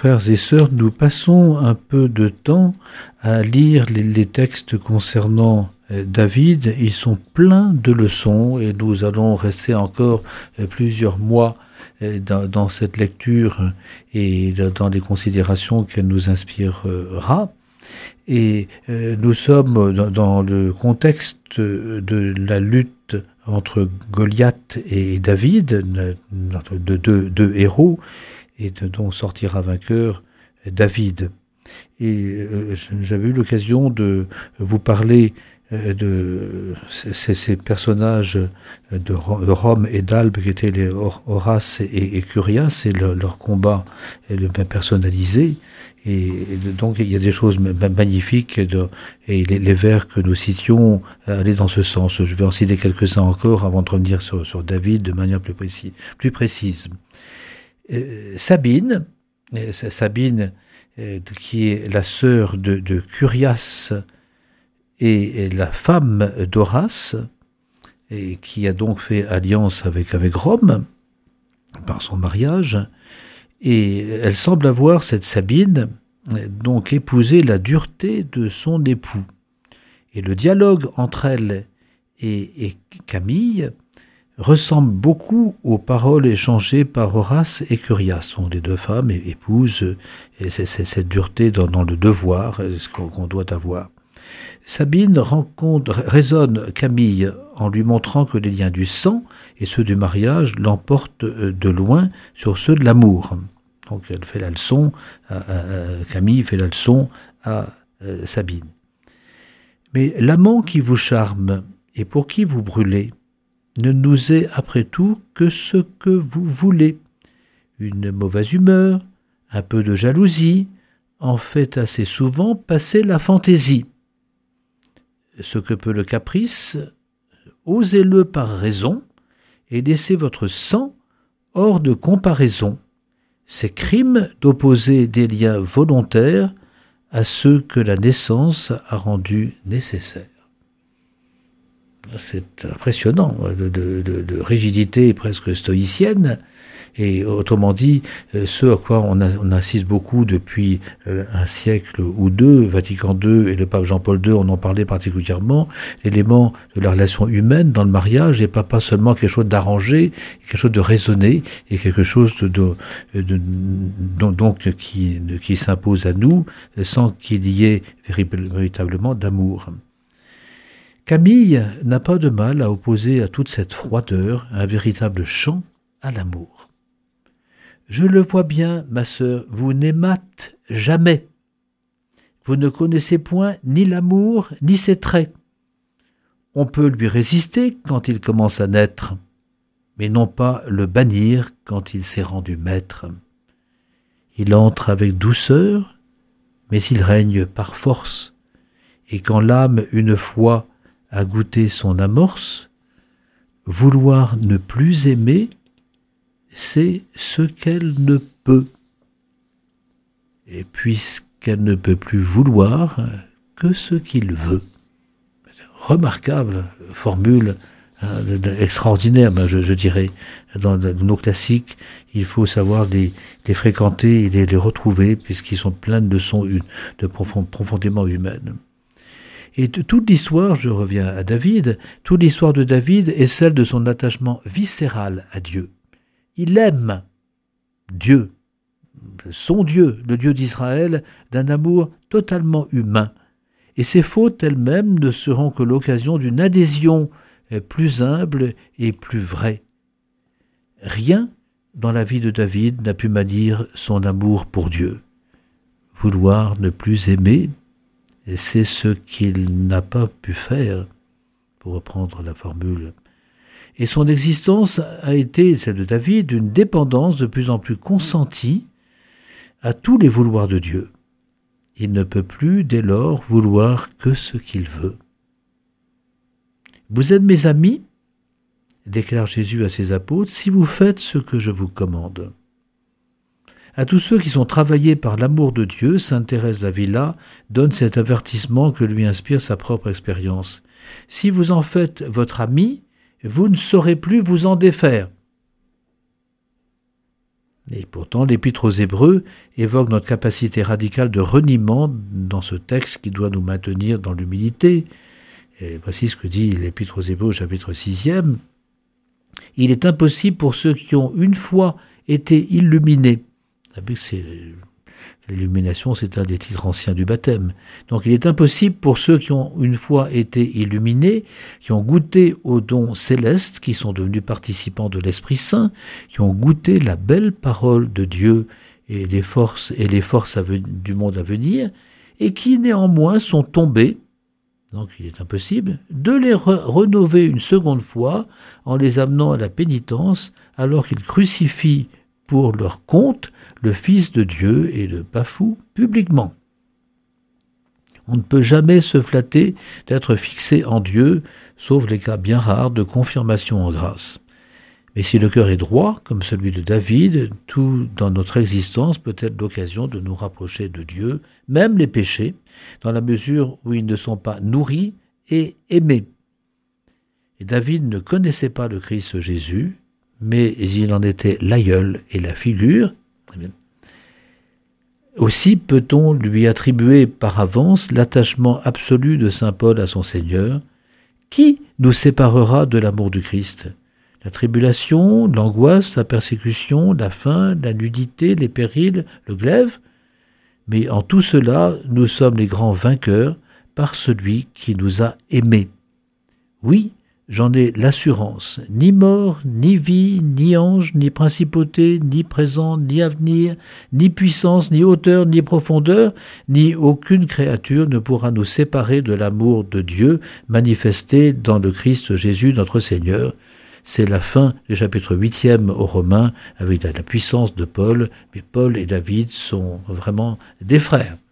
frères et sœurs, nous passons un peu de temps à lire les textes concernant David. Ils sont pleins de leçons et nous allons rester encore plusieurs mois dans cette lecture et dans les considérations qu'elle nous inspirera. Et nous sommes dans le contexte de la lutte entre Goliath et David, de deux héros, et donc sortira vainqueur David. Et j'avais eu l'occasion de vous parler de ces personnages de Rome et d'Albe qui étaient les Horace et Curias, et leur combat personnalisé. Et donc il y a des choses magnifiques et les vers que nous citions allaient dans ce sens. Je vais en citer quelques-uns encore avant de revenir sur David de manière plus précise. Sabine, qui est la sœur de Curias et la femme d'Horace, et qui a donc fait alliance avec Rome par son mariage. Et elle semble avoir, cette Sabine, donc épousé la dureté de son époux. Et le dialogue entre elle et Camille ressemble beaucoup aux paroles échangées par Horace et Curias. Donc les deux femmes épousent cette dureté dans le devoir, ce qu'on doit avoir. Sabine raisonne Camille en lui montrant que les liens du sang et ceux du mariage l'emportent de loin sur ceux de l'amour. Donc elle fait la leçon, Camille fait la leçon à Sabine. Mais l'amant qui vous charme et pour qui vous brûlez ne nous est après tout que ce que vous voulez. Une mauvaise humeur, un peu de jalousie, en fait assez souvent passer la fantaisie. Ce que peut le caprice, osez-le par raison et laissez votre sang hors de comparaison. C'est crime d'opposer des liens volontaires à ceux que la naissance a rendus nécessaires. C'est impressionnant, de rigidité presque stoïcienne, et autrement dit, ce à quoi on insiste beaucoup depuis un siècle ou deux, Vatican II et le pape Jean-Paul II en ont parlé particulièrement, l'élément de la relation humaine dans le mariage n'est pas seulement quelque chose d'arrangé, quelque chose de raisonné, et quelque chose donc qui s'impose à nous sans qu'il y ait véritablement d'amour. Camille n'a pas de mal à opposer à toute cette froideur un véritable chant à l'amour. Je le vois bien, ma sœur, vous n'aimâtes jamais. Vous ne connaissez point ni l'amour ni ses traits. On peut lui résister quand il commence à naître, mais non pas le bannir quand il s'est rendu maître. Il entre avec douceur, mais il règne par force, et quand l'âme une fois a goûté son amorce, vouloir ne plus aimer, c'est ce qu'elle ne peut. Et puisqu'elle ne peut plus vouloir que ce qu'il veut. Remarquable formule, extraordinaire, je dirais. Dans nos classiques, il faut savoir les fréquenter et les retrouver, puisqu'ils sont pleins de leçons profondément humaines. Et toute l'histoire, je reviens à David, toute l'histoire de David est celle de son attachement viscéral à Dieu. Il aime Dieu, son Dieu, le Dieu d'Israël, d'un amour totalement humain. Et ses fautes elles-mêmes ne seront que l'occasion d'une adhésion plus humble et plus vraie. Rien dans la vie de David n'a pu mannir son amour pour Dieu. Vouloir ne plus aimer, c'est ce qu'il n'a pas pu faire, pour reprendre la formule. Et son existence a été, celle de David, une dépendance de plus en plus consentie à tous les vouloirs de Dieu. Il ne peut plus, dès lors, vouloir que ce qu'il veut. Vous êtes mes amis, déclare Jésus à ses apôtres, si vous faites ce que je vous commande. À tous ceux qui sont travaillés par l'amour de Dieu, sainte Thérèse d'Avila donne cet avertissement que lui inspire sa propre expérience. Si vous en faites votre ami, vous ne saurez plus vous en défaire. Et pourtant, l'Épître aux Hébreux évoque notre capacité radicale de reniement dans ce texte qui doit nous maintenir dans l'humilité. Et voici ce que dit l'Épître aux Hébreux, chapitre 6e. « Il est impossible pour ceux qui ont une fois été illuminés. » Vous savez que l'illumination, c'est un des titres anciens du baptême. Donc il est impossible pour ceux qui ont une fois été illuminés, qui ont goûté aux dons célestes, qui sont devenus participants de l'Esprit Saint, qui ont goûté la belle parole de Dieu et les forces du monde à venir, et qui néanmoins sont tombés, donc il est impossible, de les renouveler une seconde fois en les amenant à la pénitence, alors qu'ils crucifient pour leur compte le Fils de Dieu et le bafouent publiquement. On ne peut jamais se flatter d'être fixé en Dieu, sauf les cas bien rares de confirmation en grâce. Mais si le cœur est droit, comme celui de David, tout dans notre existence peut être l'occasion de nous rapprocher de Dieu, même les péchés, dans la mesure où ils ne sont pas nourris et aimés. Et David ne connaissait pas le Christ Jésus, mais il en était l'aïeul et la figure. Aussi peut-on lui attribuer par avance l'attachement absolu de saint Paul à son Seigneur. Qui nous séparera de l'amour du Christ ? La tribulation, l'angoisse, la persécution, la faim, la nudité, les périls, le glaive. Mais en tout cela, nous sommes les grands vainqueurs par celui qui nous a aimés. Oui, j'en ai l'assurance, ni mort, ni vie, ni ange, ni principauté, ni présent, ni avenir, ni puissance, ni hauteur, ni profondeur, ni aucune créature ne pourra nous séparer de l'amour de Dieu manifesté dans le Christ Jésus notre Seigneur. C'est la fin du chapitre 8e aux Romains avec la puissance de Paul, mais Paul et David sont vraiment des frères.